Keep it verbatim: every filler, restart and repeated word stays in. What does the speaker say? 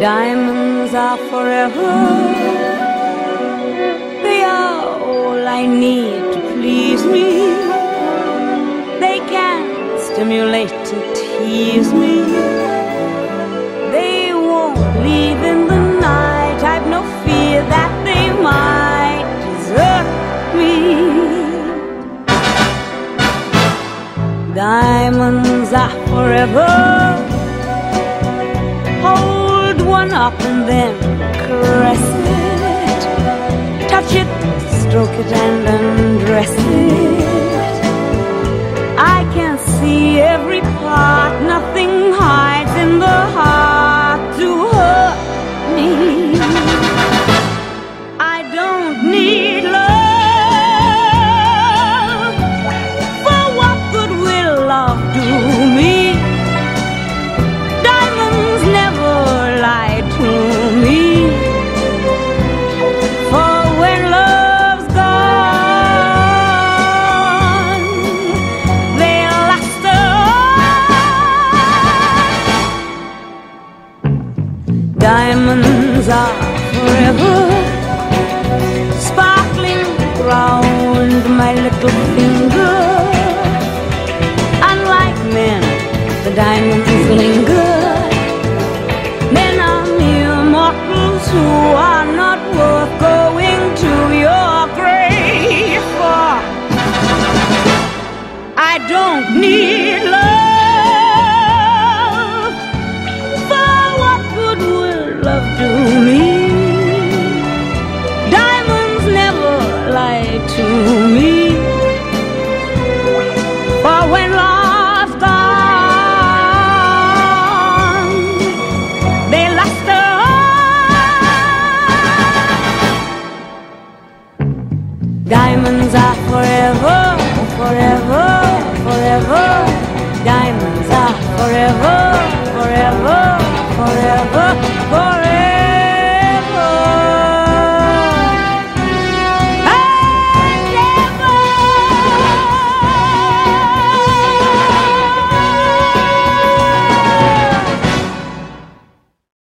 Diamonds are forever. They are all I need to please me. They can stimulate and tease me. They won't leave in the night. I've no fear that they might desert me. Diamonds are forever. Hold one up and then caress it. Touch it, stroke it and undress it. I can see every part. Nothing hides in the heart to hurt me. I don't need love. For what good will love do me? Diamonds never lie to me. For when love's gone, they'll last on. Diamonds are forever, sparkling round my little finger. Unlike men, the diamonds linger. Men are mere mortals who are not worth going to your grave for. I don't need love. For what good will love do me? Diamonds never lie to me. For when love's gone, they last on. Diamonds are forever, forever.